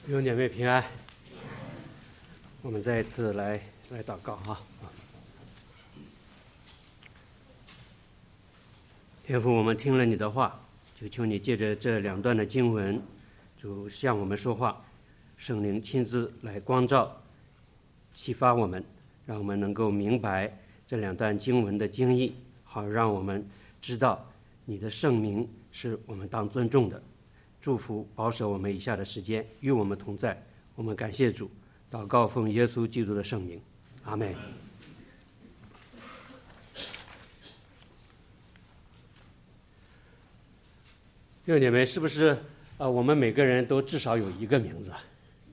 弟兄姐妹平安，我们再一次来祷告啊！天父，我们听了你的话，就求你借着这两段的经文，就向我们说话，圣灵亲自来光照、启发我们，让我们能够明白这两段经文的经义，好让我们知道你的圣名是我们当尊重的。祝福保守我们以下的时间与我们同在，我们感谢主，祷告奉耶稣基督的圣名，阿们。弟兄姐妹，是不是我们每个人都至少有一个名字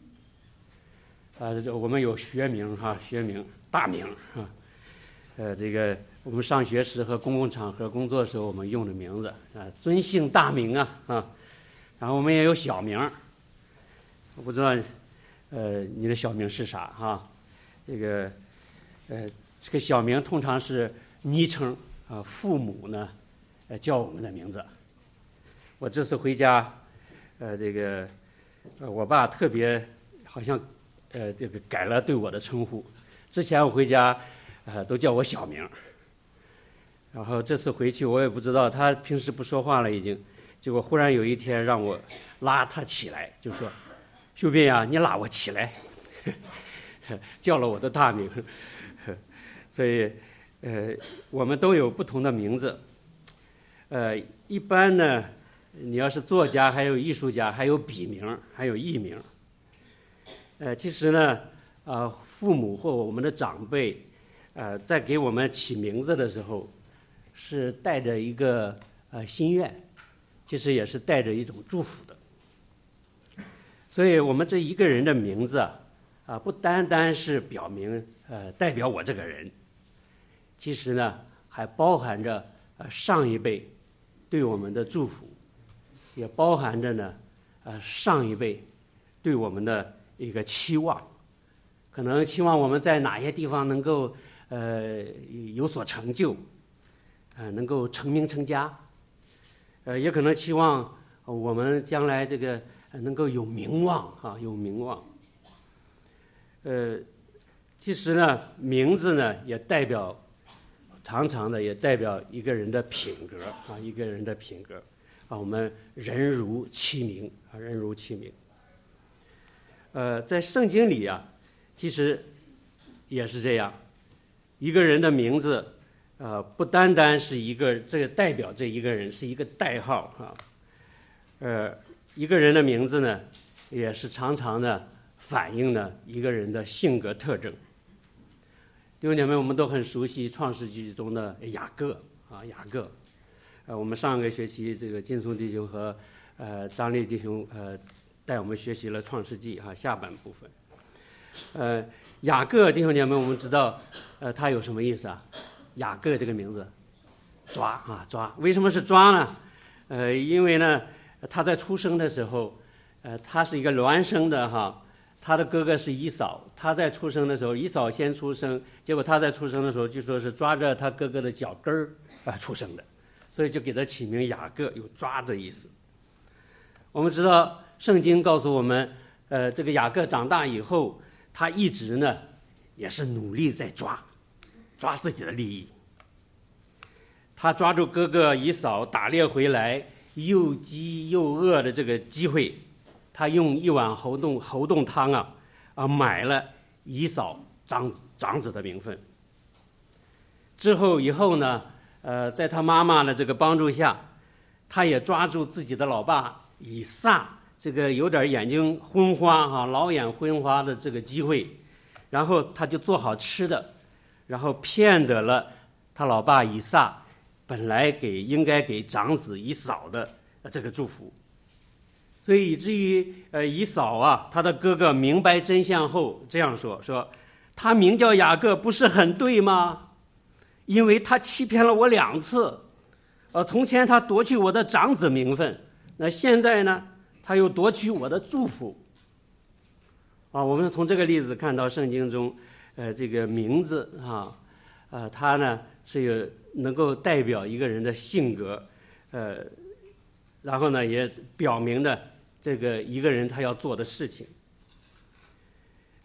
我们有学名学名、大名这个我们上学时和公共场合工作的时候我们用的名字尊姓大名然后我们也有小名，我不知道你的小名是啥这个小名通常是昵称父母呢叫我们的名字。我这次回家我爸特别好像这个改了对我的称呼，之前我回家都叫我小名，然后这次回去我也不知道，他平时不说话了已经，结果忽然有一天让我拉他起来，就说秀斌啊，你拉我起来叫了我的大名所以我们都有不同的名字一般呢你要是作家还有艺术家还有笔名还有艺名其实呢父母或我们的长辈在给我们起名字的时候是带着一个心愿，其实也是带着一种祝福的。所以我们这一个人的名字不单单是表明代表我这个人，其实呢还包含着上一辈对我们的祝福，也包含着呢上一辈对我们的一个期望，可能期望我们在哪些地方能够有所成就能够成名成家也可能期望我们将来这个能够有名望有名望其实呢名字呢也代表常常的也代表一个人的品格一个人的品格我们人如其名人如其名在圣经里其实也是这样，一个人的名字不单单是一个这个代表这一个人，是一个代号一个人的名字呢也是常常的反映了一个人的性格特征。弟兄姐妹，我们都很熟悉创世纪中的雅各雅各我们上个学期这个金松弟兄和张力弟兄带我们学习了创世纪下半部分雅各弟兄姐妹，我们知道他有什么意思雅各这个名字抓抓，为什么是抓呢因为呢他在出生的时候他是一个孪生的他的哥哥是以扫，他在出生的时候以扫先出生，结果他在出生的时候据说是抓着他哥哥的脚跟儿出生的，所以就给他起名雅各，有抓的意思。我们知道圣经告诉我们这个雅各长大以后他一直呢也是努力在抓自己的利益。他抓住哥哥以扫打猎回来又饥又饿的这个机会，他用一碗猴冻汤买了以扫长子的名分。以后呢在他妈妈的这个帮助下，他也抓住自己的老爸以撒这个有点眼睛昏花老眼昏花的这个机会，然后他就做好吃的，然后骗得了他老爸以撒本来应该给长子以扫的这个祝福。所以以至于以扫他的哥哥明白真相后这样说他名叫雅各不是很对吗？因为他欺骗了我2次从前他夺去我的长子名分，那现在呢他又夺取我的祝福我们从这个例子看到圣经中这个名字它呢是有能够代表一个人的性格然后呢也表明的这个一个人他要做的事情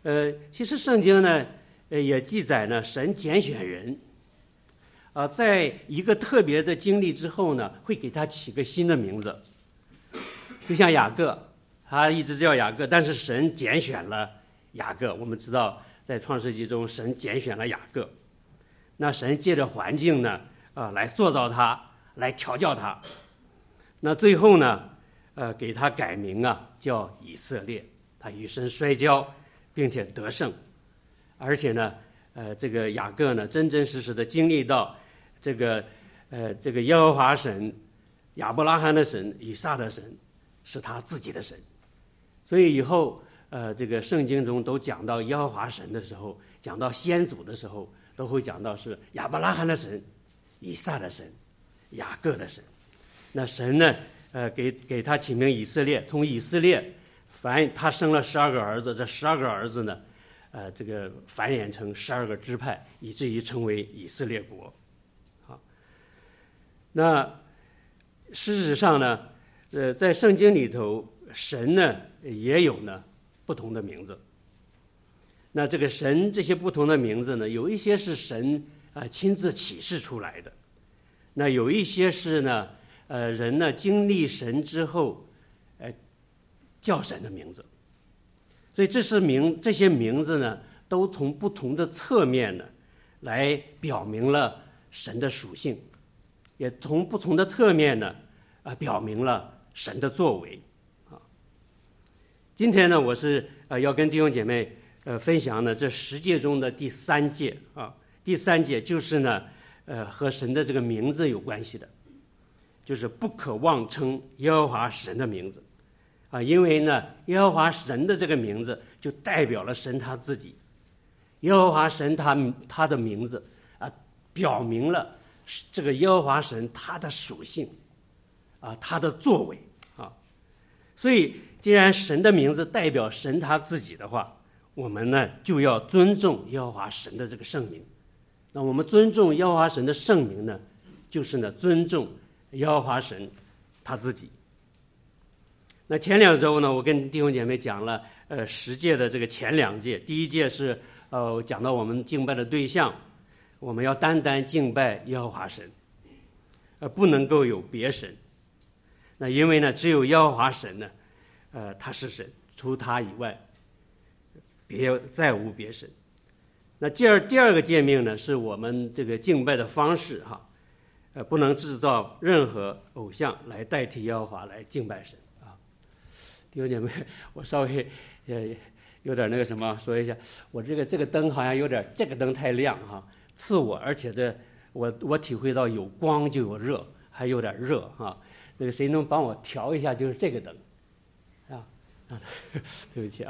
其实圣经呢，也记载呢，神拣选人，在一个特别的经历之后呢，会给他起个新的名字。就像雅各，他一直叫雅各，但是神拣选了雅各。我们知道，在创世纪中，神拣选了雅各。那神借着环境呢，来塑造他，来调教他。那最后呢，给他改名叫以色列。他与神摔跤，并且得胜。而且呢，这个雅各呢，真真实实的经历到这个耶和华神、亚伯拉罕的神、以撒的神是他自己的神。所以以后这个圣经中都讲到耶和华神的时候，讲到先祖的时候，都会讲到是亚伯拉罕的神、以撒的神、雅各的神。那神呢，给他起名以色列，从以色列他生了12个儿子，这12个儿子呢，这个繁衍成12个支派，以至于成为以色列国。好，那事实上呢，在圣经里头，神呢也有呢不同的名字。那这个神这些不同的名字呢，有一些是神亲自启示出来的，那有一些是呢，人呢经历神之后，叫神的名字。所以这些名字呢，都从不同的侧面呢，来表明了神的属性，也从不同的侧面呢，表明了神的作为。今天呢，我是要跟弟兄姐妹分享呢这10诫中的第3诫第3诫就是呢，和神的这个名字有关系的，就是不可妄称耶和华神的名字。因为呢，耶和华神的这个名字就代表了神他自己。耶和华神他的名字表明了这个耶和华神他的属性他的作为所以既然神的名字代表神他自己的话，我们呢就要尊重耶和华神的这个圣名。那我们尊重耶和华神的圣名呢，就是呢尊重耶和华神他自己。那前2周呢，我跟弟兄姐妹讲了10诫的这个前2诫。第1诫是讲到我们敬拜的对象，我们要单单敬拜耶和华神，不能够有别神。那因为呢，只有耶和华神呢，他是神，除他以外，再无别神。那第二个诫命呢，是我们这个敬拜的方式不能制造任何偶像来代替耶和华来敬拜神。弟兄姐妹，我稍微有点那个什么说一下，我这个灯好像有点，这个灯太亮刺我，而且我体会到有光就有热，还有点热那个谁能帮我调一下？就是这个灯对不起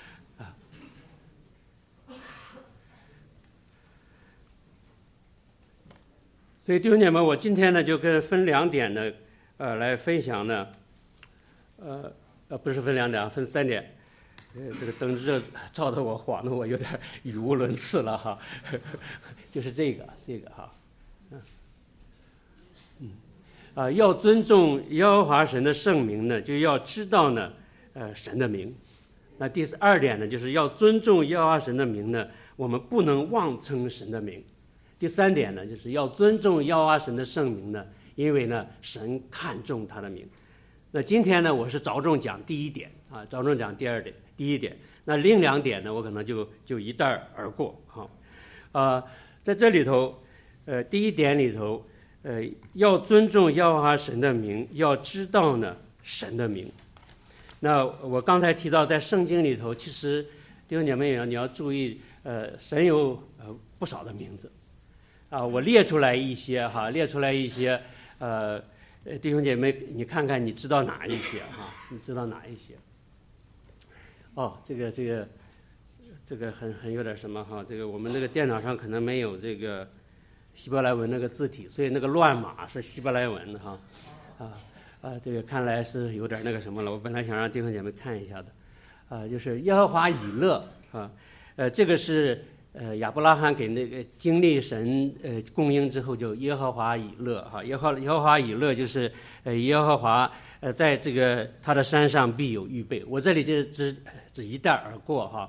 所以弟兄姐妹，我今天呢就分2点呢来分享呢不是分2点分3点。这个灯热照得我晃得我有点语无伦次了就是这个要尊重耶和华神的圣名呢，就要知道呢神的名。那第2点呢，就是要尊重耶和华神的名呢，我们不能妄称神的名。第3点呢，就是要尊重耶和华神的圣名呢，因为呢神看重他的名。那今天呢，我是着重讲第1点着重讲第1点。那另2点呢，我可能就一带而过在这里头，第1点里头，要尊重耶和华神的名，要知道呢神的名。那我刚才提到，在圣经里头，其实弟兄姐妹你要注意，神有不少的名字我列出来一些弟兄姐妹，你看看，你知道哪一些你知道哪一些？这个很有点什么这个我们那个电脑上可能没有这个希伯来文那个字体，所以那个乱码是希伯来文这个看来是有点那个什么了。我本来想让弟兄姐妹看一下的就是耶和华以勒这个是亚伯拉罕给那个经历神供应之后，就耶和华以勒耶和华以勒就是耶和华在这个他的山上必有预备。我这里就只一带而过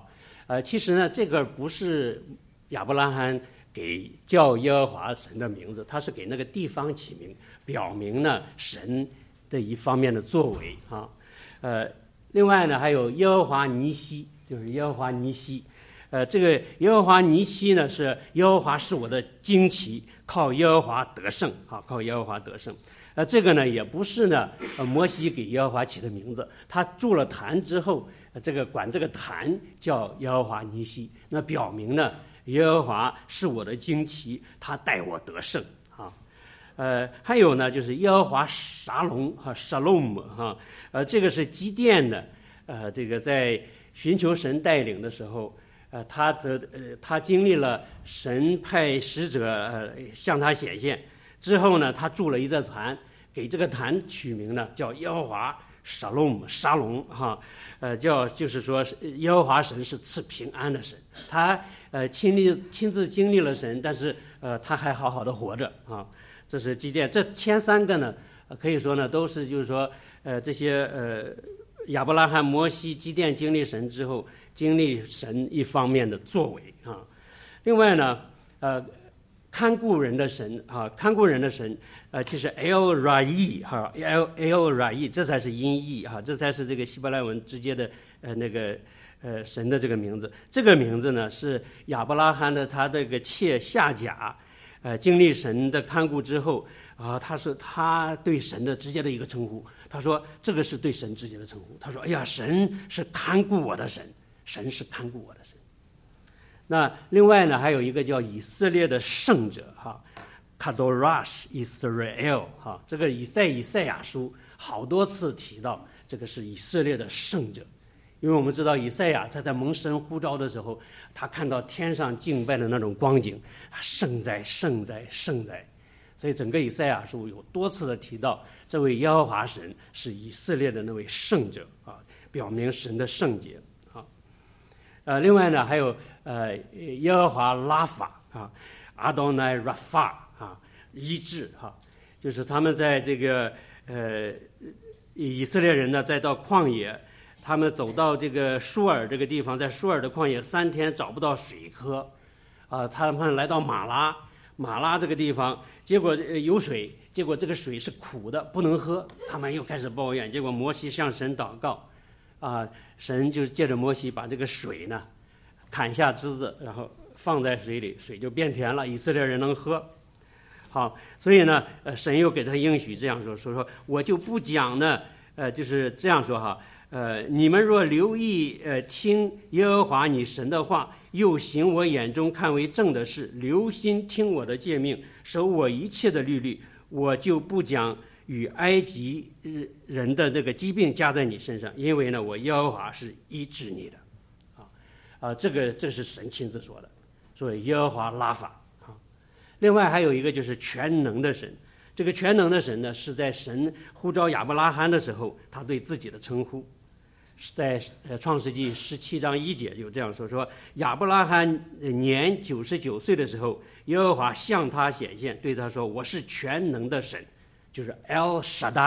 其实呢，这个不是亚伯拉罕给叫耶和华神的名字，他是给那个地方起名，表明呢神的一方面的作为啊。另外呢，还有耶和华尼西，就是耶和华尼西。这个耶和华尼西呢，是耶和华是我的旌旗，靠耶和华得胜啊，靠耶和华得胜。这个呢也不是呢，摩西给耶和华起的名字，他筑了坛之后，管这个坛叫耶和华尼西，那表明呢耶和华是我的旌旗，他带我得胜啊。还有呢就是耶和华沙龙哈沙龙姆哈，这个是基甸的，这个在寻求神带领的时候。他经历了神派使者向他显现之后呢，他筑了一个坛，给这个坛取名呢叫耶和华沙龙哈，就是说耶和华神是赐平安的神，他亲自经历了神，但是他还好好的活着啊。这是基甸，这前三个呢，可以说呢都是就是说这些亚伯拉罕、摩西、基甸经历神之后。经历神一方面的作为啊，另外呢，看顾人的神啊，看顾人的神，其实 El Rai 哈 El Rai 这才是音译哈，这才是这个希伯来文直接的神的这个名字。这个名字呢是亚伯拉罕的他这个妾夏甲，经历神的看顾之后啊，他说他对神的直接的一个称呼，他说这个是对神直接的称呼，他说哎呀，神是看顾我的神。神是看顾我的神。那另外呢，还有一个叫以色列的圣者哈 ，Kadorash Israel 哈，这个在以赛亚书好多次提到这个是以色列的圣者，因为我们知道以赛亚他在蒙神呼召的时候，他看到天上敬拜的那种光景，圣哉圣哉圣哉，所以整个以赛亚书有多次的提到这位耶和华神是以色列的那位圣者啊，表明神的圣洁。另外呢，还有耶和华拉法啊，阿多奈拉法啊，医治哈，就是他们在这个以色列人呢，再到旷野，他们走到这个舒尔这个地方，在舒尔的旷野3天找不到水喝，他们来到马拉这个地方，结果有水，结果这个水是苦的，不能喝，他们又开始抱怨，结果摩西向神祷告。神就是借着摩西把这个水呢砍下枝子，然后放在水里，水就变甜了，以色列人能喝。好，所以呢，神又给他应许这样说我就不讲呢，就是这样说哈，你们若留意听耶和华你神的话，又行我眼中看为正的事，留心听我的诫命，守我一切的律例，我就不讲与埃及人的这个疾病加在你身上，因为呢，我耶和华是医治你的，这是神亲自说的，所以耶和华拉法啊。另外还有一个就是全能的神，这个全能的神呢，是在神呼召亚伯拉罕的时候，他对自己的称呼，是在创世纪17章1节有这样说亚伯拉罕年99岁的时候，耶和华向他显现，对他说：“我是全能的神。”就是 El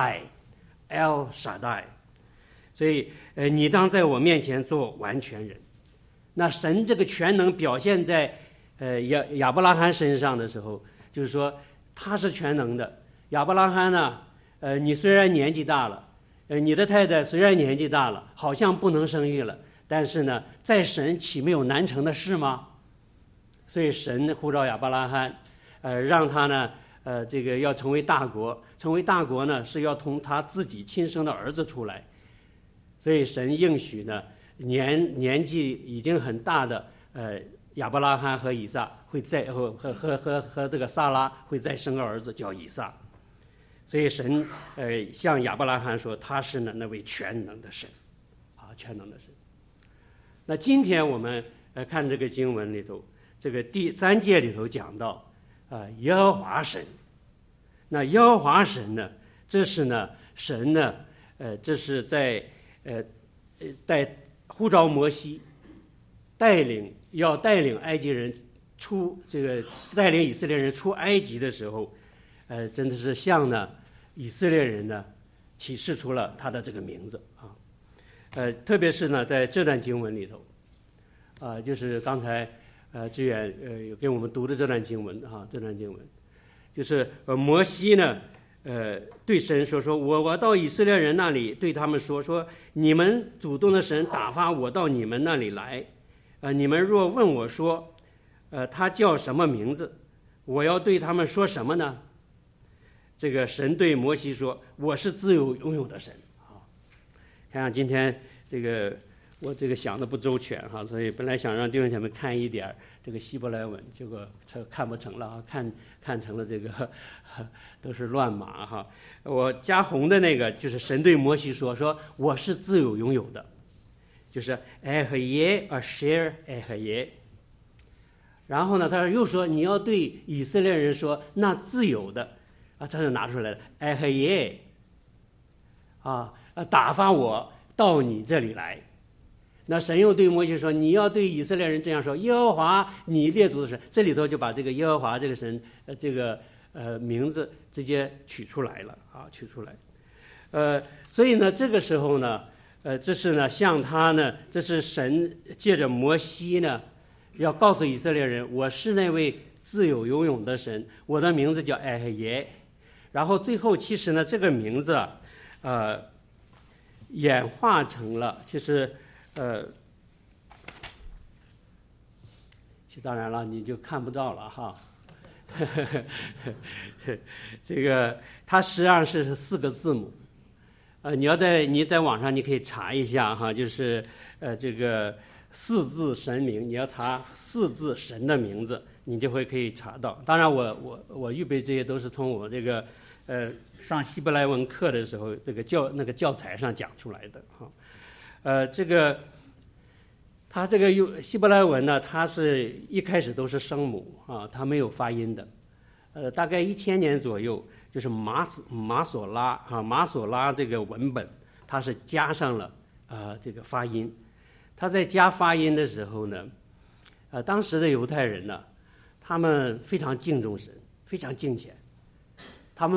Shaddai，El Shaddai， 所以你当在我面前做完全人。那神这个全能表现在亚伯拉罕身上的时候，就是说他是全能的。亚伯拉罕呢，你虽然年纪大了，你的太太虽然年纪大了，好像不能生育了，但是呢，在神岂没有难成的事吗？所以神呼召亚伯拉罕，让他呢。这个要成为大国，成为大国呢是要从他自己亲生的儿子出来，所以神应许呢，年纪已经很大的亚伯拉罕和以撒会再和这个撒拉会再生个儿子叫以撒，所以神向亚伯拉罕说他是呢那位全能的神，全能的神。那今天我们看这个经文里头，这个第3节里头讲到。耶和华神，那耶和华神呢？这是呢，神呢，这是在呼召摩西，要带领埃及人带领以色列人出埃及的时候，真的是向呢以色列人呢启示出了他的这个名字啊，特别是呢在这段经文里头， 就是刚才志远给我们读的这段经文这段经文就是摩西呢对神说我到以色列人那里对他们说你们主动的神打发我到你们那里来，你们若问我说他叫什么名字，我要对他们说什么呢？这个神对摩西说，我是自由拥有的神。看看今天我想的不周全所以本来想让弟兄姐妹看一点这个希伯来文，结果看不成了看成了这个都是乱码我加红的那个就是神对摩西说我是自由拥有的，就是哎和耶share 哎和耶。然后呢，他又说你要对以色列人说那自由的他就拿出来了哎和耶打发我到你这里来。那神又对摩西说，你要对以色列人这样说，耶和华你列祖的神。这里头就把这个耶和华这个神名字直接取出来了取出来。所以呢这个时候呢这是呢向他呢，这是神借着摩西呢要告诉以色列人，我是那位自由拥有的神，我的名字叫哎和耶。然后最后其实呢这个名字演化成了其实当然了你就看不到了这个它实际上是4个字母你在网上你可以查一下就是这个4字神名，你要查4字神的名字，你就会可以查到。当然我预备这些都是从我这个上希伯来文课的时候那个教材上讲出来的它这个希伯来文呢，它是一开始都是声母它没有发音的。大概1000年左右，就是马索拉这个文本，它是加上了这个发音。它在加发音的时候呢，当时的犹太人呢，他们非常敬重神，非常敬虔，他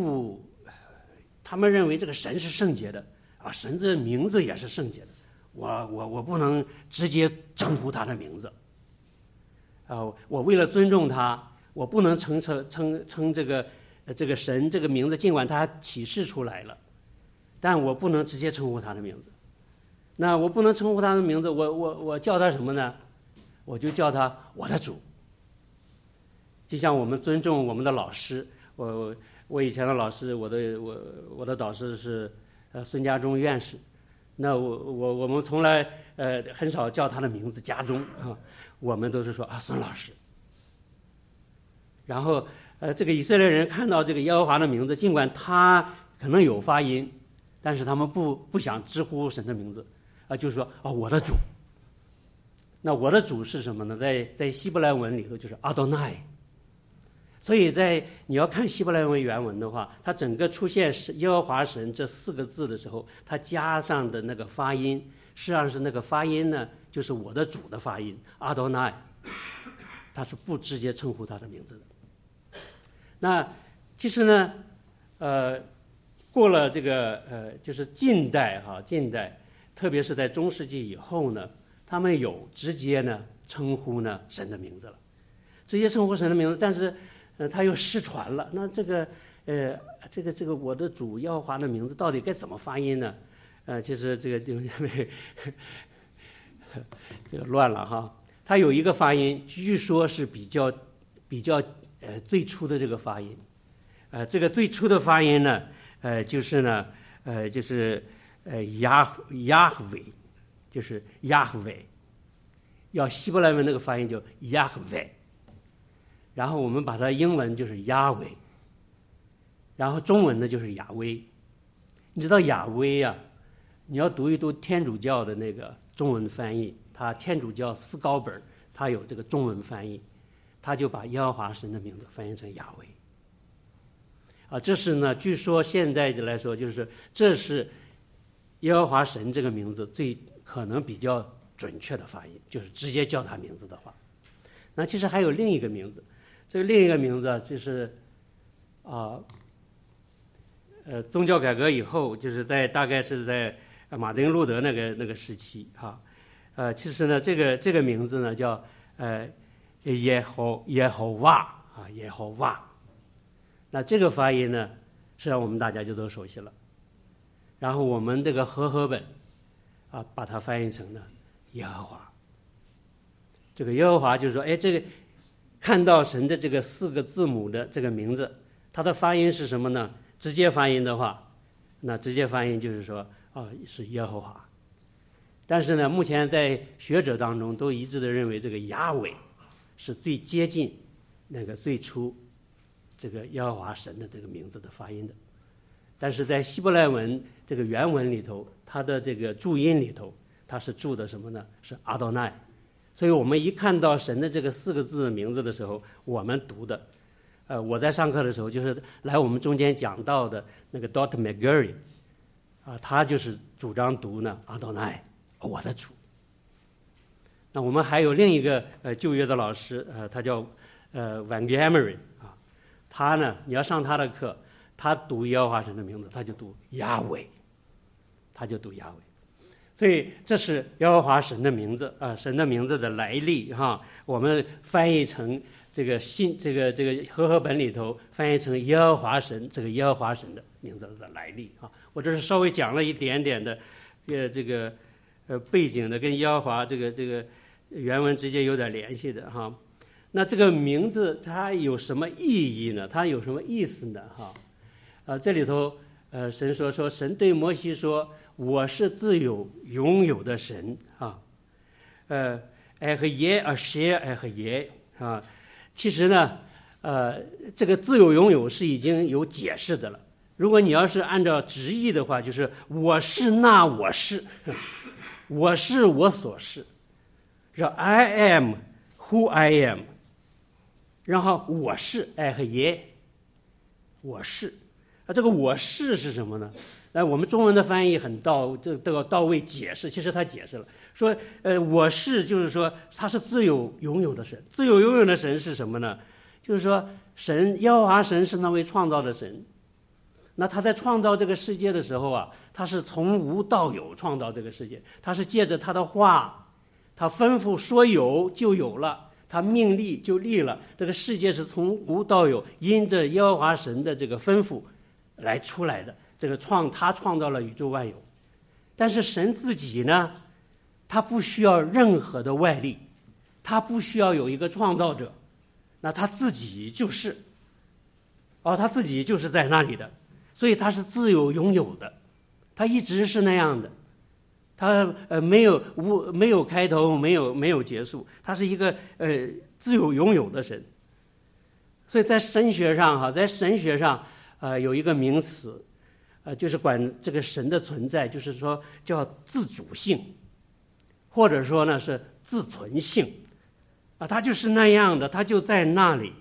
们认为这个神是圣洁的神的名字也是圣洁的。我不能直接称呼他的名字我为了尊重他，我不能称这个神这个名字，尽管他启示出来了，但我不能直接称呼他的名字。那我不能称呼他的名字，我叫他什么呢？我就叫他我的主。就像我们尊重我们的老师，我以前的老师，我的导师是孙家忠院士。那我们从来很少叫他的名字家中我们都是说孙老师。然后这个以色列人看到这个耶和华的名字，尽管他可能有发音，但是他们不想直呼神的名字就是说我的主。那我的主是什么呢？在希伯来文里头就是阿多奈。所以你要看希伯来文原文的话，它整个出现耶和华神这4个字的时候，它加上的那个发音，实际上是那个发音呢，就是我的主的发音阿多奈，它是不直接称呼他的名字的。那其实呢过了这个就是近代特别是在中世纪以后呢，他们有直接呢称呼呢神的名字了，直接称呼神的名字，但是他又失传了。那这个我的主耶和华的名字到底该怎么发音呢？其实这个弟兄姐妹这个乱了它有一个发音，据说是比较最初的这个发音。这个最初的发音呢就是呢就是Yahweh， 就是 Yahweh， 要希伯来文那个发音就 Yahweh。然后我们把它英文就是亚维，然后中文呢就是亚威。你知道亚威你要读一读天主教的那个中文翻译，它天主教思高本它有这个中文翻译，它就把耶和华神的名字翻译成亚威这是呢据说现在来说，就是这是耶和华神这个名字最可能比较准确的发音，就是直接叫他名字的话。那其实还有另一个名字，这个另一个名字就是宗教改革以后，就是大概是在马丁路德那个时期其实呢，这个名字呢叫耶和华啊，耶和华。那这个发音呢，实际上我们大家就都熟悉了。然后我们这个和合本啊，把它翻译成了耶和华。这个耶和华就是说，哎，这个看到神的这个4个字母的这个名字，它的发音是什么呢？直接发音的话，那直接发音就是说，是耶和华。但是呢，目前在学者当中都一致的认为，这个雅伟是最接近那个最初这个耶和华神的这个名字的发音的。但是在希伯来文这个原文里头，它的这个注音里头，它是注的什么呢？是阿多奈。所以我们一看到神的这个4个字的名字的时候，我们读的，我在上课的时候，就是来我们中间讲到的那个 Dr. McGurry 啊，他就是主张读呢阿多奈，我的主。那我们还有另一个旧约的老师，他叫Van Gamery 啊，他呢，你要上他的课，他读耶和华神的名字，他就读雅伟，他就读雅伟。所以这是耶和华神的名字啊，神的名字的来历哈。我们翻译成这个和合本里头翻译成耶和华神，这个耶和华神的名字的来历啊。我这是稍微讲了一点点的，这个背景的，跟耶和华这个原文直接有点联系的哈。那这个名字它有什么意义呢？它有什么意思呢？哈，这里头神说神对摩西说。我是自有拥有的神啊，爱和耶啊，谁爱和耶啊？其实呢，这个自有拥有是已经有解释的了。如果你要是按照直译的话，就是我是那我是，我是我所是，是 I am who I am， 然后我是爱和耶，我是啊，这个我是什么呢？我们中文的翻译很到位解释，其实他解释了，说我是就是说他是自有拥有的神，自有拥有的神是什么呢？就是说神耶和华神是那位创造的神，那他在创造这个世界的时候啊，他是从无到有创造这个世界，他是借着他的话，他吩咐说有就有了，他命立就立了，这个世界是从无到有，因着耶和华神的这个吩咐来出来的。这个他创造了宇宙万有，但是神自己呢，他不需要任何的外力，他不需要有一个创造者，那他自己就是，他自己就是在那里的，所以他是自有拥有的，他一直是那样的，他没有开头，没有结束，他是一个自有拥有的神。所以在神学上有一个名词。就是管这个神的存在，就是说叫自主性，或者说呢是自存性，他就是那样的，他就在那里。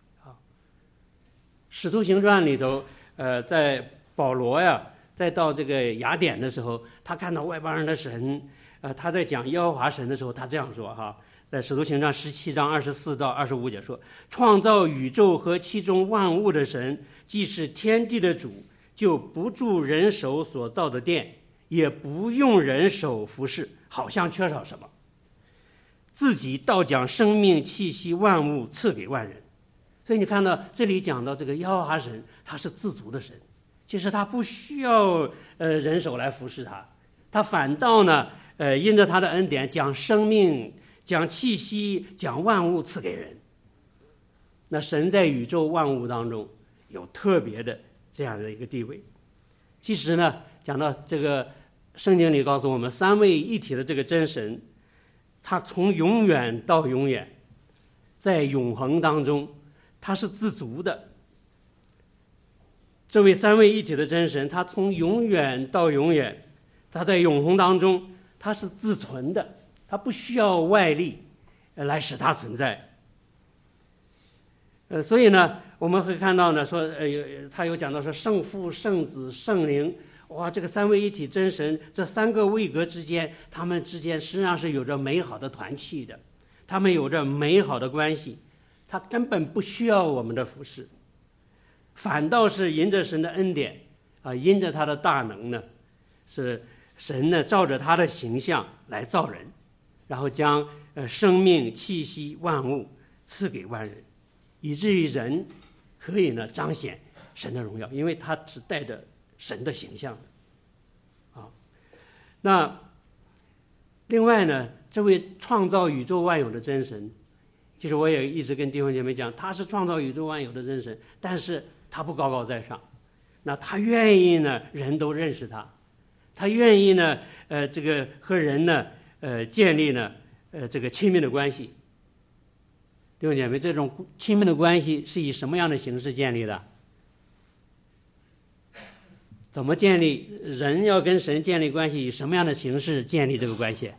使徒行传里头，在保罗呀，再到这个雅典的时候，他看到外邦人的神，他在讲耶和华神的时候，他这样说哈，在使徒行传17章24到25节说：创造宇宙和其中万物的神，既是天地的主。就不住人手所造的殿，也不用人手服侍，好像缺少什么，自己倒将生命气息万物赐给万人。所以你看到这里讲到这个耶和华神，他是自足的神，其实他不需要人手来服侍他，他反倒呢因着他的恩典，将生命、将气息、将万物赐给人。那神在宇宙万物当中有特别的这样的一个地位。其实呢，讲到这个圣经里告诉我们，三位一体的这个真神，他从永远到永远，在永恒当中，他是自足的。这位三位一体的真神，他从永远到永远，他在永恒当中，他是自存的，他不需要外力来使他存在。所以呢，我们会看到呢，说他有讲到说圣父、圣子、圣灵，哇，这个三位一体真神，这三个位格之间，他们之间实际上是有着美好的团契的，他们有着美好的关系，他根本不需要我们的服侍，反倒是因着神的恩典因着他的大能呢，是神呢照着他的形象来造人， 然后将生命气息万物赐给万人，以至于人可以呢彰显神的荣耀，因为他是带着神的形象的啊。那另外呢，这位创造宇宙万有的真神，其实我也一直跟弟兄姐妹讲，他是创造宇宙万有的真神，但是他不高高在上，那他愿意呢人都认识他，他愿意呢这个和人呢建立呢这个亲密的关系。弟兄姐妹，这种亲密的关系是以什么样的形式建立的？怎么建立？人要跟神建立关系，以什么样的形式建立这个关系？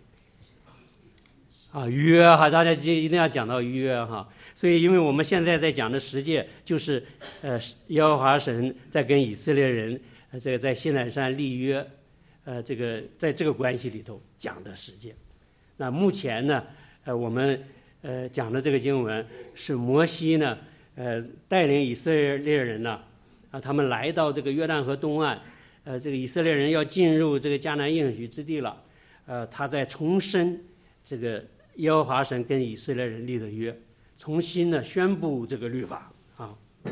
约哈，大家一定要讲到约哈。所以，因为我们现在在讲的十诫，就是耶和华神在跟以色列人这个在西乃山立约，这个在这个关系里头讲的十诫。那目前呢，我们讲的这个经文是摩西呢，带领以色列人呢，他们来到这个约旦河东岸，这个以色列人要进入这个迦南应许之地了，他在重申这个耶和华神跟以色列人立的约，重新呢宣布这个律法啊，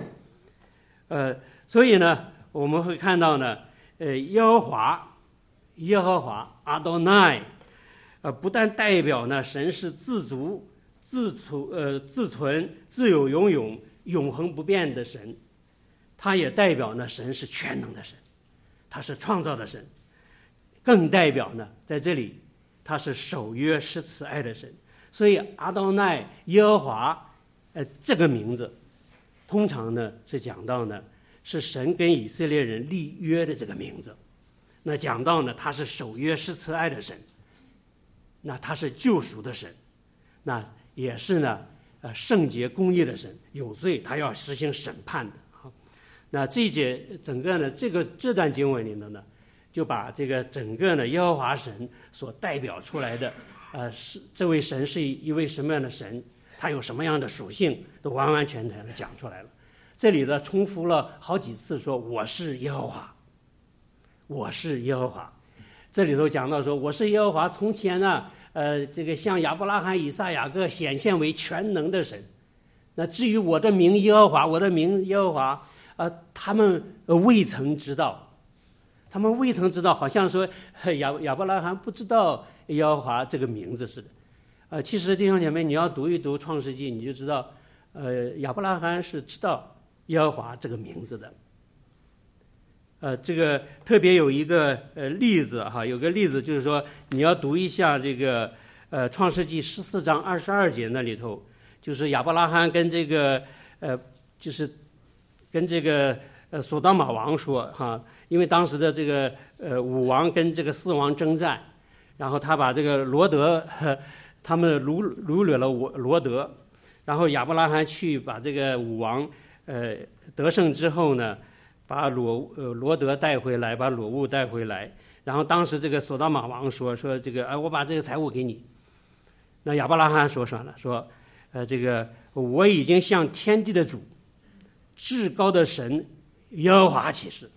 所以呢，我们会看到呢，耶和华阿多奈，不但代表呢神是自足、自存、自有永永、永恒不变的神，他也代表呢神是全能的神，他是创造的神，更代表呢在这里他是守约施慈爱的神。所以阿多奈耶和华这个名字通常呢是讲到呢是神跟以色列人立约的这个名字，那讲到呢他是守约施慈爱的神，那他是救赎的神，那也是呢圣洁公义的神，有罪他要实行审判的。那这节整个呢这段经文里头呢，就把这个整个呢耶和华神所代表出来的是这位神是一位什么样的神，他有什么样的属性，都完完全全的讲出来了。这里呢重复了好几次说我是耶和华，我是耶和华。这里头讲到说我是耶和华，从前呢这个向亚伯拉罕、以撒、雅各显现为全能的神。那至于我的名耶和华，我的名耶和华他们未曾知道，好像说亚伯拉罕不知道耶和华这个名字似的。其实弟兄姐妹，你要读一读创世纪，你就知道亚伯拉罕是知道耶和华这个名字的。这个特别有一个例子哈，有个例子就是说，你要读一下这个创世纪14章22节那里头，就是亚伯拉罕跟这个就是跟这个索多玛王说哈，因为当时的这个武王跟这个四王征战，然后他把这个罗德他们掳掠了罗德，然后亚伯拉罕去把这个武王得胜之后呢，把罗德带回来，把裸物带回来，然后当时这个索多玛王说这个我把这个财物给你，那亚伯拉罕说算了，说这个我已经向天地的主至高的神耶和华起誓。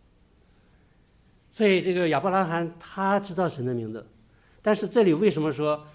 所以这个亚伯拉罕他知道神的名字，但是这里为什么说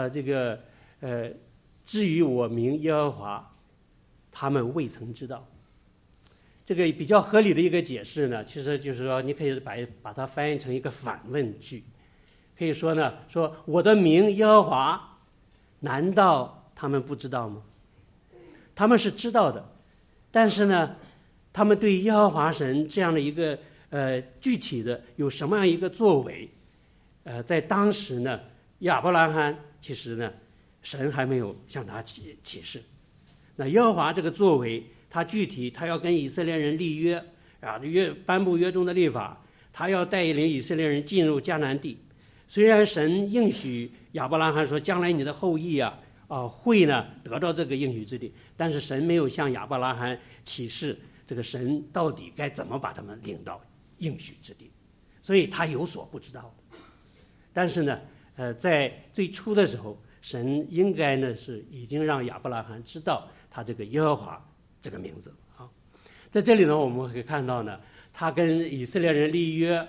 至于我名耶和华，他们未曾知道？这个比较合理的一个解释呢，其实就是说，你可以把它翻译成一个反问句，可以说呢，说我的名耶和华，难道他们不知道吗？他们是知道的，但是呢，他们对耶和华神这样的一个具体的有什么样一个作为，在当时呢，亚伯拉罕其实呢，神还没有向他启示。那耶和华这个作为，他具体他要跟以色列人立约颁布约中的律法，他要带领以色列人进入迦南地。虽然神应许亚伯拉罕说将来你的后裔会呢得到这个应许之地，但是神没有向亚伯拉罕启示这个神到底该怎么把他们领到应许之地，所以他有所不知道。但是呢在最初的时候，神应该呢是已经让亚伯拉罕知道他这个耶和华这个名字啊。在这里呢，我们可以看到呢，他跟以色列人立约，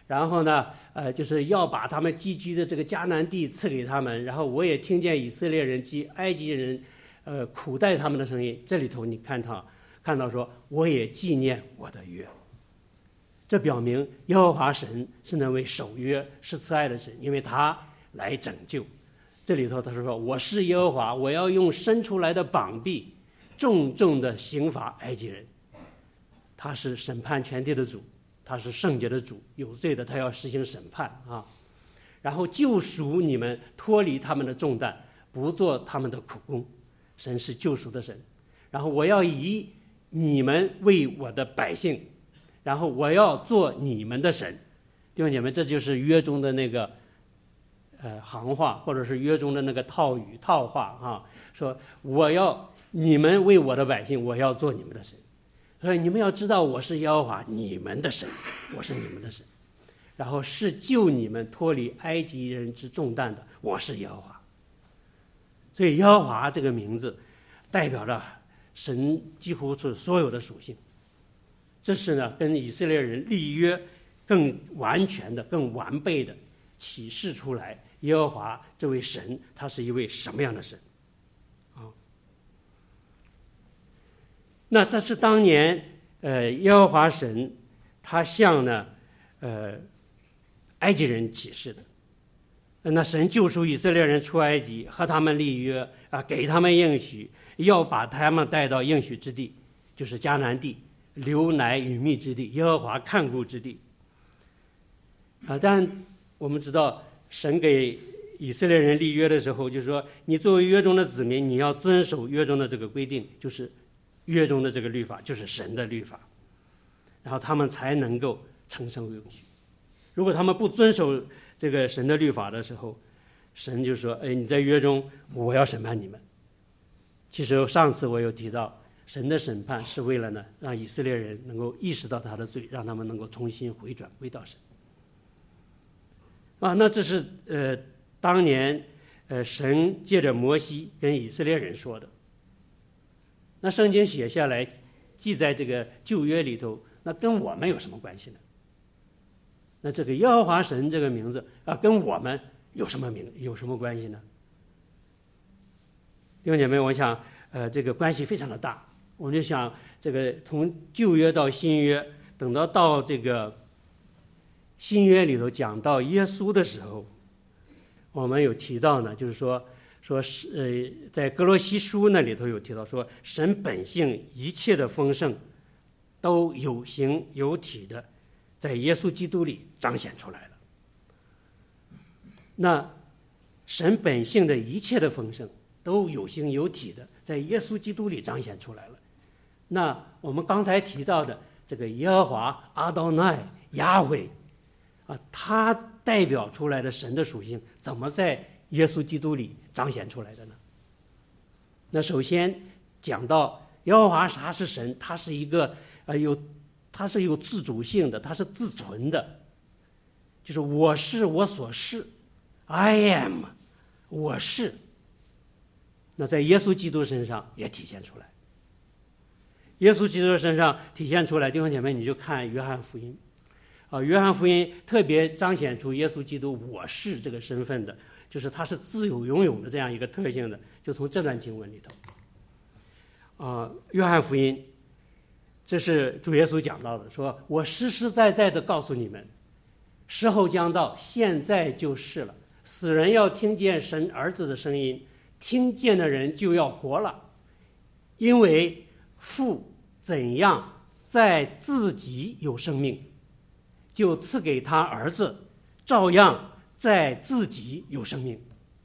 然后呢，就是要把他们寄居的这个迦南地赐给他们。然后我也听见以色列人及埃及人，苦待他们的声音。这里头你看到说，我也纪念我的约。这表明耶和华神是那位守约、是慈爱的神，因为他来拯救。这里头他说，我是耶和华，我要用伸出来的膀臂重重的刑罚埃及人。他是审判全地的主，他是圣洁的主，有罪的他要实行审判啊，然后救赎你们，脱离他们的重担，不做他们的苦工。神是救赎的神。然后我要以你们为我的百姓，然后我要做你们的神。弟兄姐妹，这就是约中的那个行话，或者是约中的那个套语套话啊，说我要你们为我的百姓，我要做你们的神。所以你们要知道，我是耶和华你们的神，我是你们的神，然后是救你们脱离埃及人之重担的，我是耶和华。所以耶和华这个名字代表着神几乎是所有的属性。这是呢跟以色列人立约更完全的、更完备的启示出来，耶和华这位神他是一位什么样的神啊？那这是当年耶和华神他向呢埃及人启示的。那神救赎以色列人出埃及，和他们立约啊，给他们应许，要把他们带到应许之地，就是迦南地，流奶与蜜之地，耶和华看顾之地啊。但我们知道，神给以色列人立约的时候，就是说，你作为约中的子民，你要遵守约中的这个规定，就是约中的这个律法，就是神的律法，然后他们才能够承受应许。如果他们不遵守这个神的律法的时候，神就说：“哎，你在约中，我要审判你们。”其实上次我有提到，神的审判是为了呢，让以色列人能够意识到他的罪，让他们能够重新回转归到神。啊，那这是当年神借着摩西跟以色列人说的。那圣经写下来记在这个旧约里头，那跟我们有什么关系呢？那这个耶和华神这个名字啊，跟我们有什么关系呢？弟兄姐妹，我想这个关系非常的大。我们就想这个从旧约到新约，等到这个新约里头讲到耶稣的时候，我们有提到呢，就是说在哥罗西书那里头有提到说，神本性一切的丰盛都有形有体的在耶稣基督里彰显出来了。那神本性的一切的丰盛都有形有体的在耶稣基督里彰显出来了。那我们刚才提到的这个耶和华阿道奈雅慧啊，他代表出来的神的属性怎么在耶稣基督里彰显出来的呢？那首先讲到耶和华啥是神，他是一个他是有自主性的，他是自存的，就是我是我所是 I am 我是。那在耶稣基督身上也体现出来，耶稣基督身上体现出来，弟兄姐妹，你就看约翰福音啊，约翰福音特别彰显出耶稣基督我是这个身份的，就是他是自有永有的这样一个特性的，就从这段经文里头约翰福音，这是主耶稣讲到的，说我实实在在的告诉你们，时候将到，现在就是了，死人要听见神儿子的声音，听见的人就要活了，因为父怎样在自己有生命，就赐给他儿子照样在自己有生命。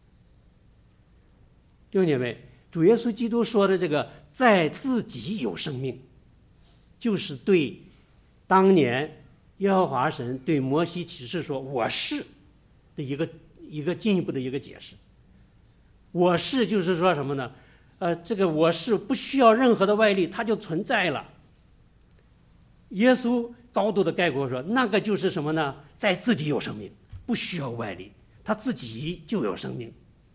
弟兄姐妹，主耶稣基督说的这个在自己有生命，就是对当年耶和华神对摩西启示说我是的一个进一步的一个解释。我是就是说什么呢？这个我是不需要任何的外力，它就存在了。耶稣高度的概括说，那个就是什么呢？在自己有生命，不需要外力，他自己就有生命。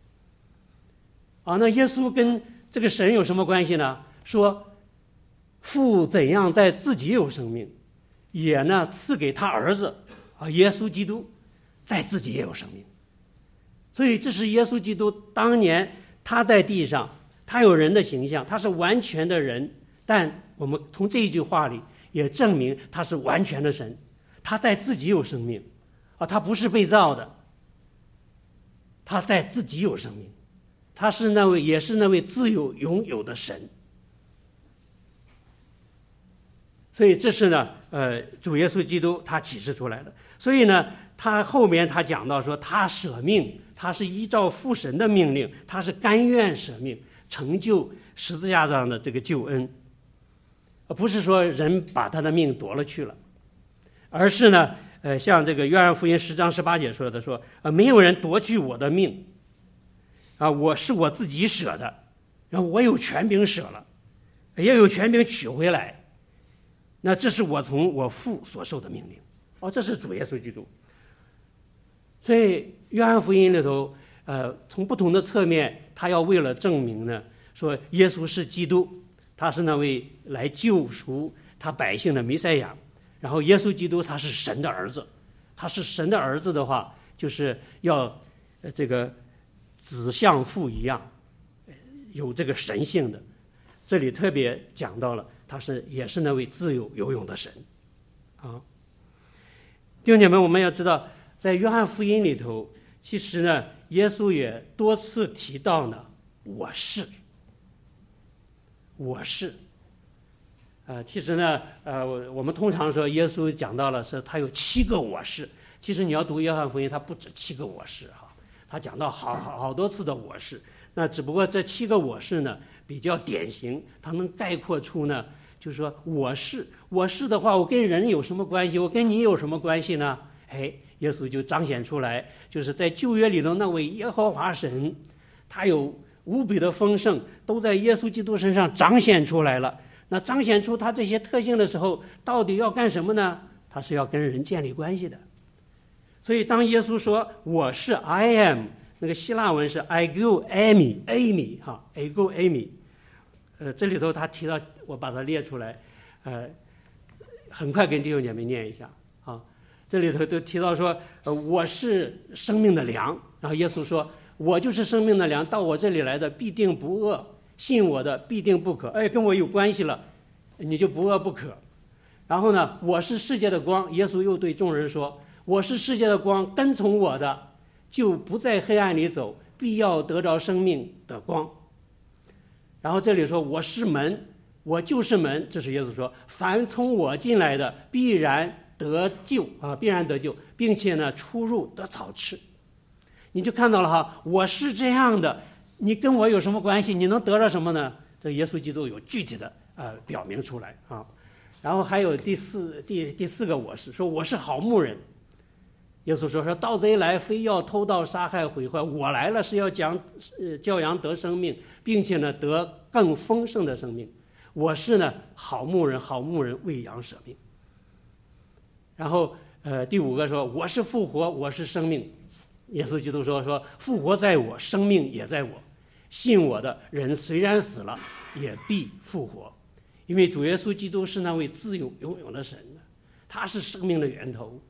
那耶稣跟这个神有什么关系呢？说父怎样在自己有生命，也呢赐给他儿子耶稣基督在自己也有生命。所以这是耶稣基督当年他在地上，他有人的形象，他是完全的人，但我们从这一句话里也证明他是完全的神，他在自己有生命他不是被造的，他在自己有生命，他是也是那位自有永有的神。所以这是呢主耶稣基督他启示出来的。所以呢他后面他讲到说，他舍命，他是依照父神的命令，他是甘愿舍命，成就十字架上的这个救恩，不是说人把他的命夺了去了，而是呢像这个约翰福音10章18节说的，说没有人夺去我的命我是我自己舍的，然后我有权柄舍了，也有权柄取回来，那这是我从我父所受的命令这是主耶稣基督。所以约翰福音里头从不同的侧面，他要为了证明呢，说耶稣是基督，他是那位来救赎他百姓的弥赛亚，然后耶稣基督他是神的儿子，他是神的儿子的话，就是要这个子像父一样有这个神性的。这里特别讲到了他也是那位自有永有的神弟兄姐妹，我们要知道在约翰福音里头，其实呢耶稣也多次提到呢我是其实呢我们通常说耶稣讲到了是他有7个我是，其实你要读约翰福音，他不止7个我是他讲到好多次的我是，那只不过这7个我是呢比较典型，它能概括出呢，就是说我是的话，我跟人有什么关系？我跟你有什么关系呢？耶稣就彰显出来，就是在旧约里头那位耶和华神，他有无比的丰盛，都在耶稣基督身上彰显出来了。那彰显出他这些特性的时候，到底要干什么呢？他是要跟人建立关系的。所以当耶稣说我是 I am， 那个希腊文是 ego eimi ego eimi， 这里头他提到，我把它列出来，很快跟弟兄姐妹念一下这里头都提到说我是生命的粮，然后耶稣说我就是生命的粮，到我这里来的必定不饿，信我的必定不渴。跟我有关系了，你就不饿不渴。然后呢，我是世界的光，耶稣又对众人说我是世界的光，跟从我的就不在黑暗里走，必要得着生命的光。然后这里说我是门，我就是门，这是耶稣说凡从我进来的必然得救必然得救，并且呢出入得草吃。你就看到了我是这样的，你跟我有什么关系？你能得到什么呢？这耶稣基督有具体的表明出来然后还有第四个我是，说我是好牧人。耶稣说盗贼来非要偷盗杀害毁坏，我来了是要叫羊得生命，并且呢得更丰盛的生命。我是呢好牧人，好牧人为羊舍命。然后第5个说我是复活，我是生命。耶稣基督说复活在我，生命也在我，信我的人虽然死了也必复活。因为主耶稣基督是那位自有永有的神，他是生命的源头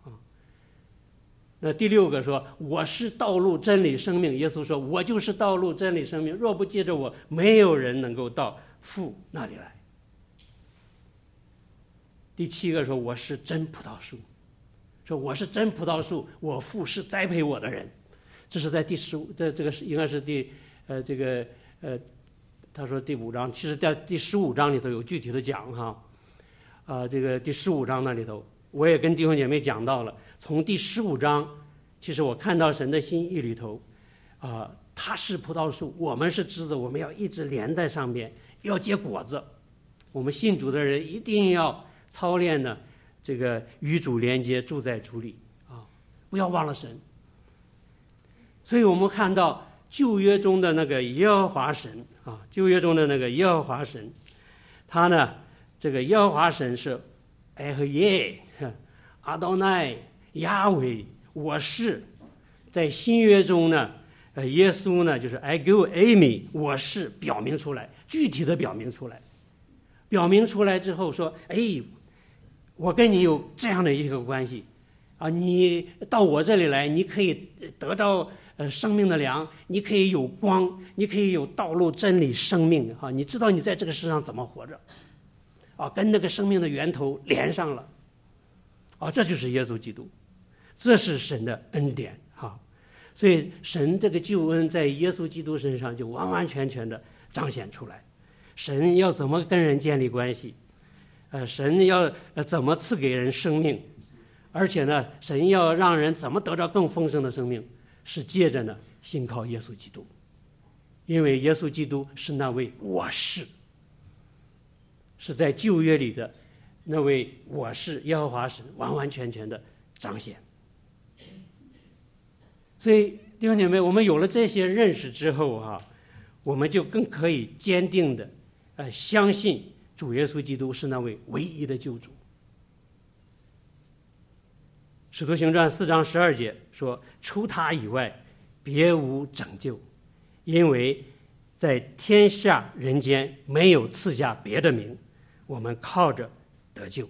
那第6个说我是道路真理生命，耶稣说我就是道路真理生命，若不借着我，没有人能够到父那里来。第7个说我是真葡萄树，说我是真葡萄树，我父是栽培我的人。这是在第15，这个应该是他说第5章，其实在第15章里头有具体的讲这个第15章那里头，我也跟弟兄姐妹讲到了，从第15章，其实我看到神的心意里头他是葡萄树，我们是枝子，我们要一直连在上面，要结果子。我们信主的人一定要操练呢这个与主连接，住在主里不要忘了神。所以我们看到旧约中的那个耶和华神旧约中的那个耶和华神，他呢这个耶和华神是埃和耶、阿道奈、亚伟，我是。在新约中呢耶稣呢就是 ego eimi， 我是，表明出来，具体的表明出来。表明出来之后说我跟你有这样的一个关系， 你到我这里来，你可以得到生命的粮，你可以有光，你可以有道路、真理、生命你知道你在这个世上怎么活着跟那个生命的源头连上了这就是耶稣基督，这是神的恩典所以神这个救恩在耶稣基督身上就完完全全的彰显出来。神要怎么跟人建立关系神要怎么赐给人生命，而且呢神要让人怎么得到更丰盛的生命，是借着呢信靠耶稣基督。因为耶稣基督是那位我是，是在旧约里的那位我是耶和华神完完全全的彰显。所以弟兄姐妹，我们有了这些认识之后我们就更可以坚定的相信主耶稣基督是那位唯一的救主。使徒行传4章12节说，除他以外别无拯救，因为在天下人间没有赐下别的名，我们靠着得救。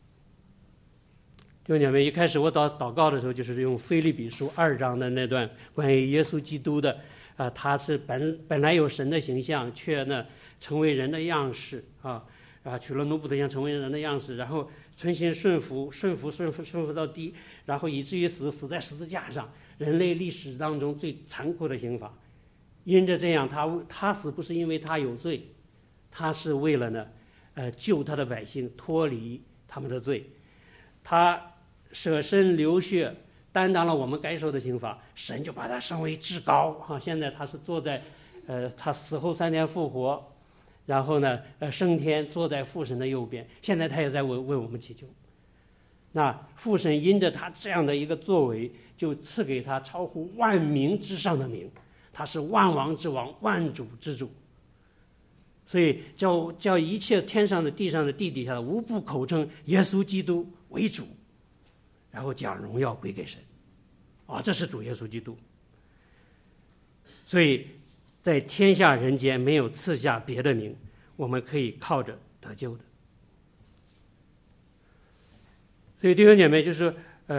弟兄姐妹，一开始我祷告的时候，就是用腓立比书2章的那段关于耶稣基督的他是本来有神的形象，却呢成为人的样式取了奴仆的像成为人的样式，然后存心顺服到底，然后以至于死在十字架上，人类历史当中最残酷的刑罚。因着这样，他死不是因为他有罪，他是为了呢救他的百姓脱离他们的罪。他舍身流血担当了我们该受的刑罚，神就把他升为至高现在他是坐在他死后3天复活，然后呢升天，坐在父神的右边，现在他也在为我们祈求。那父神因着他这样的一个作为，就赐给他超乎万名之上的名，他是万王之王，万主之主。所以叫一切天上的地上的地底下的无不口称耶稣基督为主，然后将荣耀归给神这是主耶稣基督。所以在天下人间没有赐下别的名，我们可以靠着得救的。所以弟兄姐妹，就是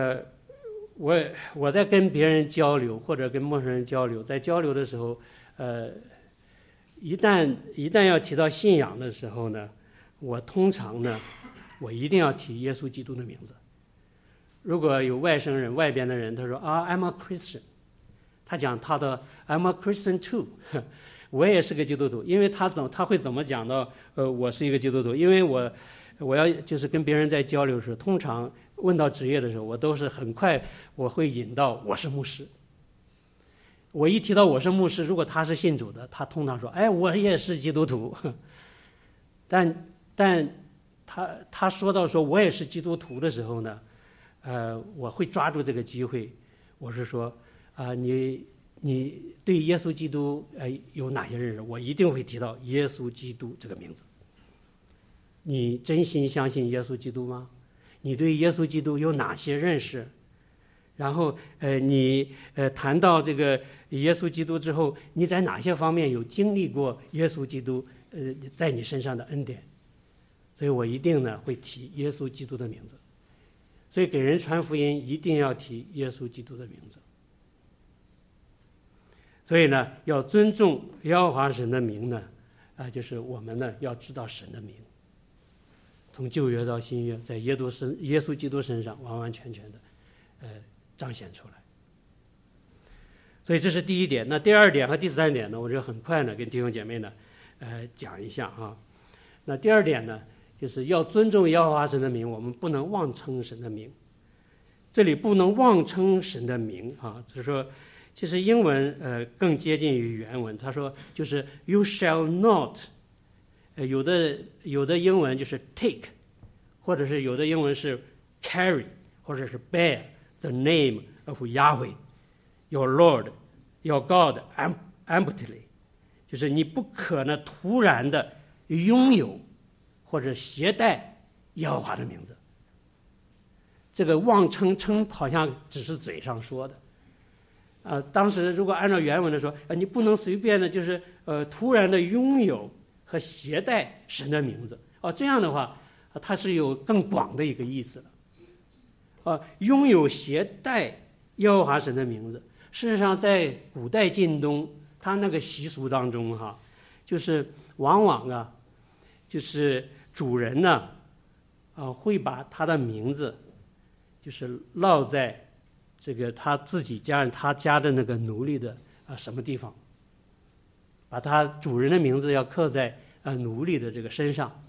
我在跟别人交流或者跟陌生人交流，在交流的时候一旦要提到信仰的时候呢，我通常呢我一定要提耶稣基督的名字。如果有外省人外边的人，他说I'm a Christian， 他讲他的 I'm a Christian too 我也是个基督徒。因为他会怎么讲到我是一个基督徒，因为我要就是跟别人在交流时，通常问到职业的时候，我都是很快我会引到我是牧师。我一提到我是牧师，如果他是信主的，他通常说我也是基督徒。但他说到说我也是基督徒的时候呢我会抓住这个机会，我是说你对耶稣基督有哪些认识？我一定会提到耶稣基督这个名字。你真心相信耶稣基督吗？你对耶稣基督有哪些认识？然后你谈到这个耶稣基督之后，你在哪些方面有经历过耶稣基督在你身上的恩典？所以我一定呢会提耶稣基督的名字。所以给人传福音一定要提耶稣基督的名字。所以呢要尊重耶和华神的名呢就是我们呢要知道神的名，从旧约到新约，在耶稣基督身上完完全全的彰显出来。所以这是第一点。那第二点和第三点呢，我就很快呢跟弟兄姐妹呢讲一下那第二点呢，就是要尊重耶和华神的名，我们不能妄称神的名。这里不能妄称神的名就是说其实英文更接近于原文，他说就是 you shall not 有的英文就是 take， 或者是有的英文是 carry， 或者是 bear the name of Yahweh your Lord your God emptily， 就是你不可能突然的拥有或者携带耶和华的名字。这个妄称好像只是嘴上说的当时如果按照原文的说你不能随便的就是突然的拥有和携带神的名字这样的话它是有更广的一个意思拥有携带耶和华神的名字。事实上，在古代近东，他那个习俗当中就是往往就是主人呢，会把他的名字就是烙在这个他自己家人他家的那个奴隶的什么地方，把他主人的名字要刻在奴隶的这个身上。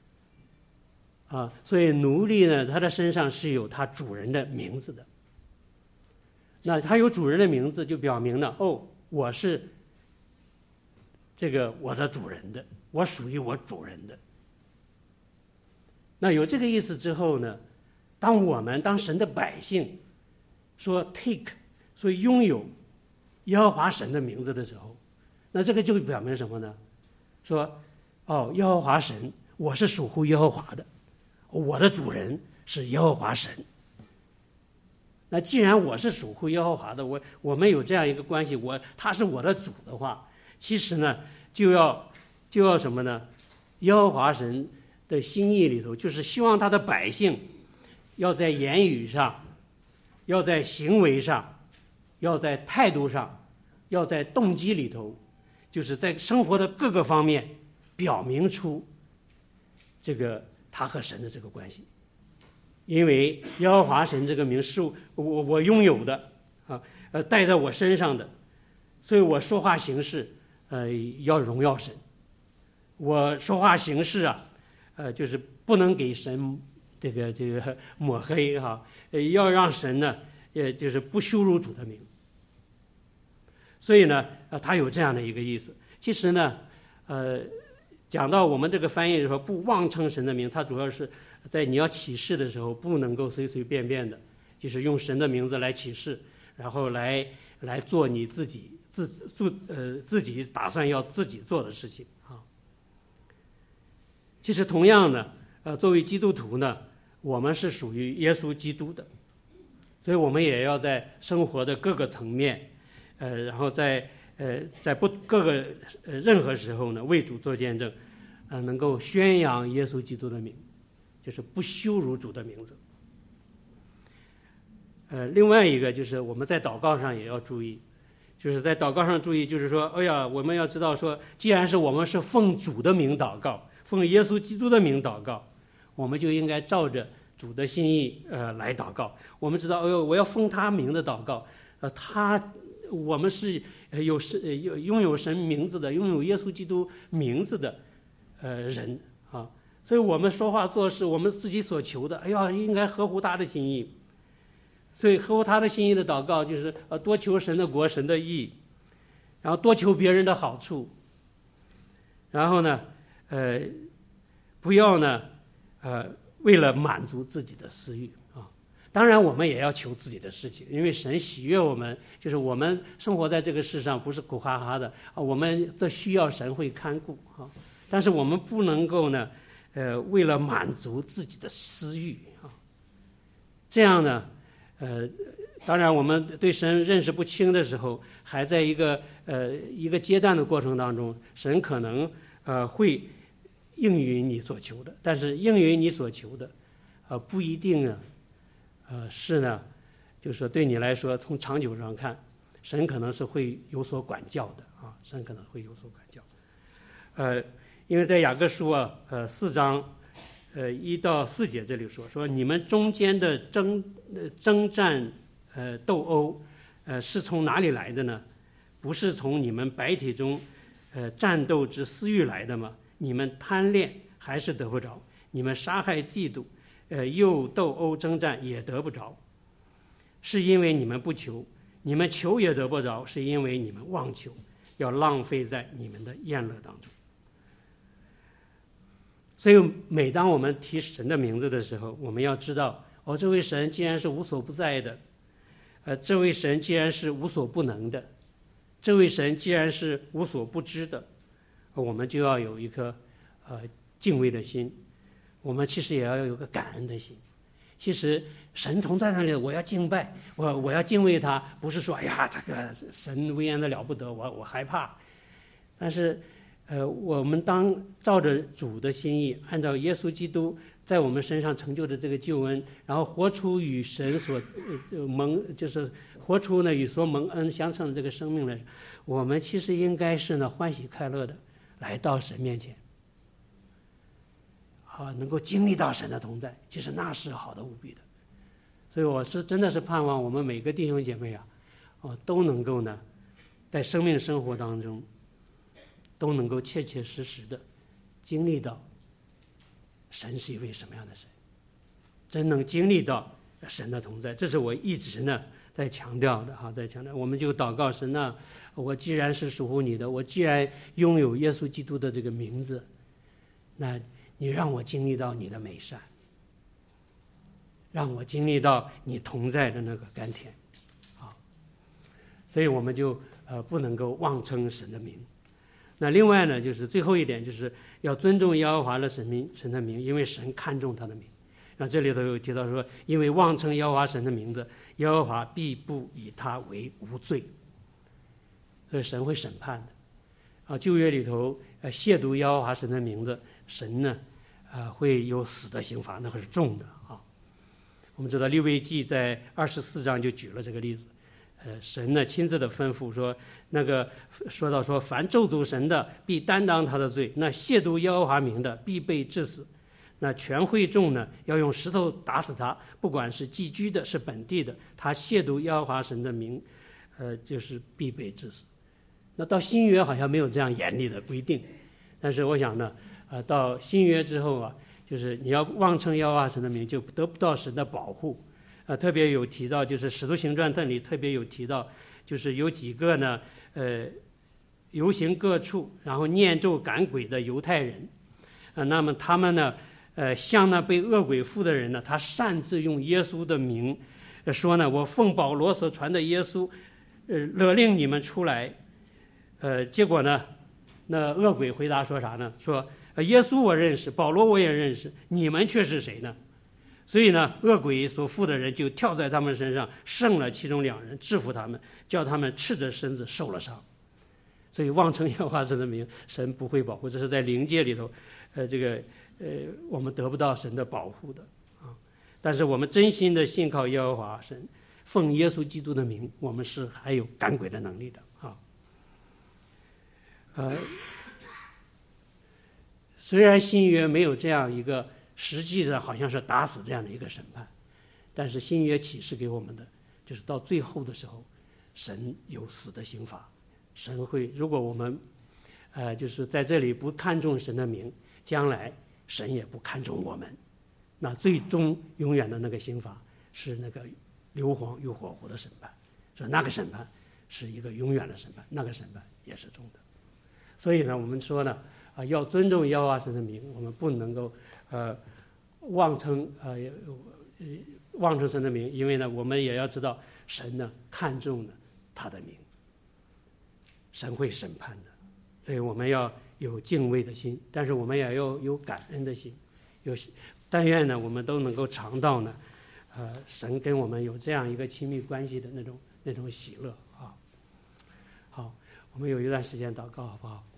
所以奴隶呢，他的身上是有他主人的名字的。那他有主人的名字，就表明了我是这个我的主人的，我属于我主人的。那有这个意思之后呢，当神的百姓说 take， 说拥有耶和华神的名字的时候，那这个就表明什么呢？说耶和华神，我是属乎耶和华的，我的主人是耶和华神。那既然我是属乎耶和华的，我们有这样一个关系，他是我的主的话，其实呢就要什么呢？耶和华神的心意里头，就是希望他的百姓要在言语上，要在行为上，要在态度上，要在动机里头，就是在生活的各个方面表明出这个他和神的这个关系。因为耶和华神这个名是我拥有的带在我身上的，所以我说话行事要荣耀神。我说话行事就是不能给神这个抹黑要让神呢就是不羞辱主的名。所以呢他有这样的一个意思。其实呢讲到我们这个翻译的时候，不妄称神的名，它主要是在你要启示的时候不能够随随便便的，就是用神的名字来启示，然后来做你自己打算要自己做的事情其实同样呢作为基督徒呢，我们是属于耶稣基督的，所以我们也要在生活的各个层面然后在各个任何时候呢为主做见证能够宣扬耶稣基督的名，就是不羞辱主的名字。另外一个就是我们在祷告上也要注意，就是在祷告上注意，就是说我们要知道说，既然是我们是奉主的名祷告，奉耶稣基督的名祷告，我们就应该照着主的心意来祷告。我们知道我要奉他名的祷告我们是拥有神名字的，拥有耶稣基督名字的人所以我们说话做事，我们自己所求的应该合乎他的心意。所以合乎他的心意的祷告就是多求神的国神的义，然后多求别人的好处，然后呢不要呢为了满足自己的私欲当然我们也要求自己的事情，因为神喜悦我们，就是我们生活在这个世上不是苦哈哈的我们这需要神会看顾但是我们不能够呢为了满足自己的私欲这样呢当然我们对神认识不清的时候，还在一个阶段的过程当中，神可能会应允你所求的，但是应允你所求的不一定是呢就是说对你来说从长久上看，神可能是会有所管教的神可能会有所管教因为在雅各书4章1到4节这里说你们中间的征战斗殴是从哪里来的呢？不是从你们百体中战斗之私欲来的吗？你们贪恋还是得不着，你们杀害嫉妒又斗殴征战也得不着，是因为你们不求，你们求也得不着，是因为你们妄求，要浪费在你们的宴乐当中。所以每当我们提神的名字的时候，我们要知道这位神既然是无所不在的这位神既然是无所不能的，这位神既然是无所不知的，我们就要有一颗敬畏的心，我们其实也要有个感恩的心。其实神从在那里，我要敬拜，我要敬畏他，不是说这个神威严的了不得，我害怕。但是我们当照着主的心意，按照耶稣基督在我们身上成就的这个救恩，然后活出与神所就是活出呢与所蒙恩相称的这个生命来，我们其实应该是呢欢喜快乐的来到神面前，能够经历到神的同在，其实那是好的无比的。所以我是真的是盼望我们每个弟兄姐妹都能够呢在生命生活当中都能够切切实实的经历到神是一位什么样的神，真能经历到神的同在。这是我一直呢在强调的在强调。我们就祷告神啊，我既然是属乎你的，我既然拥有耶稣基督的这个名字，那你让我经历到你的美善，让我经历到你同在的那个甘甜所以我们就不能够妄称神的名。那另外呢，就是最后一点，就是要尊重耶和华的神的名，因为神看重他的名。然后这里头有提到说，因为妄称耶和华神的名字，耶和华必不以他为无罪，所以神会审判的旧约里头亵渎耶和华神的名字，神呢会有死的刑罚，那可是重的我们知道利未记在24章就举了这个例子，神呢亲自的吩咐说，那个说到说，凡咒诅神的必担当他的罪，那亵渎耶和华名的必被治死。那全会众呢要用石头打死他，不管是寄居的是本地的，他亵渎耶和华神的名就是必被治死。那到新约好像没有这样严厉的规定，但是我想呢到新约之后就是你要妄称耶和华神的名，就得不到神的保护特别有提到，就是使徒行传那里特别有提到，就是有几个呢游行各处然后念咒赶鬼的犹太人那么他们呢向那被恶鬼附的人呢，他擅自用耶稣的名说呢，我奉保罗所传的耶稣勒令你们出来结果呢那恶鬼回答说啥呢，说耶稣我认识，保罗我也认识，你们却是谁呢？所以呢恶鬼所附的人就跳在他们身上，胜了其中2人，制服他们，叫他们赤着身子受了伤。所以妄称耶和华神的名，神不会保护，这是在灵界里头我们得不到神的保护的但是我们真心的信靠耶和华神，奉耶稣基督的名，我们是还有赶鬼的能力的虽然新约没有这样一个实际上好像是打死这样的一个审判，但是新约启示给我们的就是到最后的时候，神有死的刑罚，神会，如果我们就是在这里不看重神的名，将来神也不看重我们，那最终永远的那个刑罚是那个硫磺与火湖的审判，所以那个审判是一个永远的审判，那个审判也是重的。所以呢我们说呢要尊重耶和华神的名，我们不能够妄称神的名，因为呢我们也要知道神呢看重了他的名，神会审判的，所以我们要有敬畏的心，但是我们也要有感恩的心，但愿呢我们都能够尝到呢神跟我们有这样一个亲密关系的那种喜乐好，我们有一段时间祷告好不好？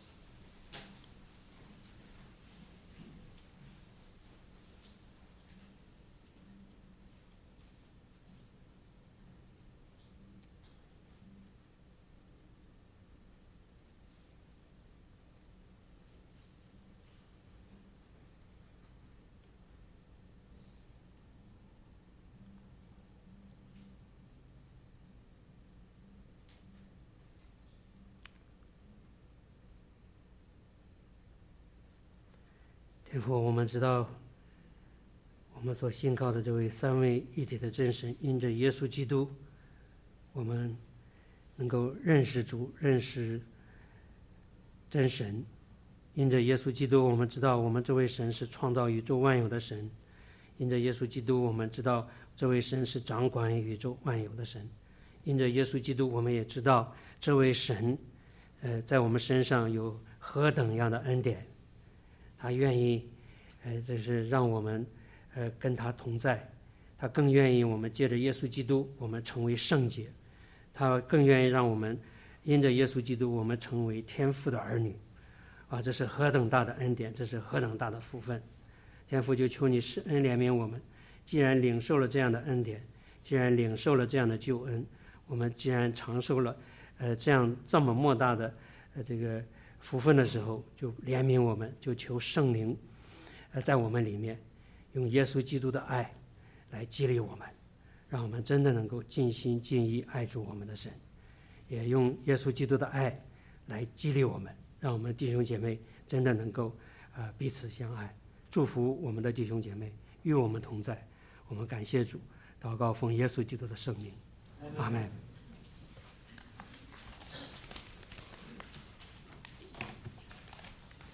天父，我们知道我们所信靠的这位三位一体的真神，因着耶稣基督我们能够认识主，认识真神。因着耶稣基督我们知道我们这位神是创造宇宙万有的神，因着耶稣基督我们知道这位神是掌管宇宙万有的神，因着耶稣基督我们也知道这位神在我们身上有何等样的恩典，他愿意这是让我们跟他同在，他更愿意我们借着耶稣基督我们成为圣洁，他更愿意让我们因着耶稣基督我们成为天父的儿女这是何等大的恩典，这是何等大的福分。 天父就求你施恩怜悯我们。既然领受了这样的恩典，既然领受了这样的救恩，我们既然尝受了这么莫大的这个福分的时候，就怜悯我们，就求圣灵在我们里面用耶稣基督的爱来激励我们，让我们真的能够尽心尽意爱主我们的神，也用耶稣基督的爱来激励我们，让我们弟兄姐妹真的能够彼此相爱。祝福我们的弟兄姐妹与我们同在。我们感谢主，祷告奉耶稣基督的圣名，阿们。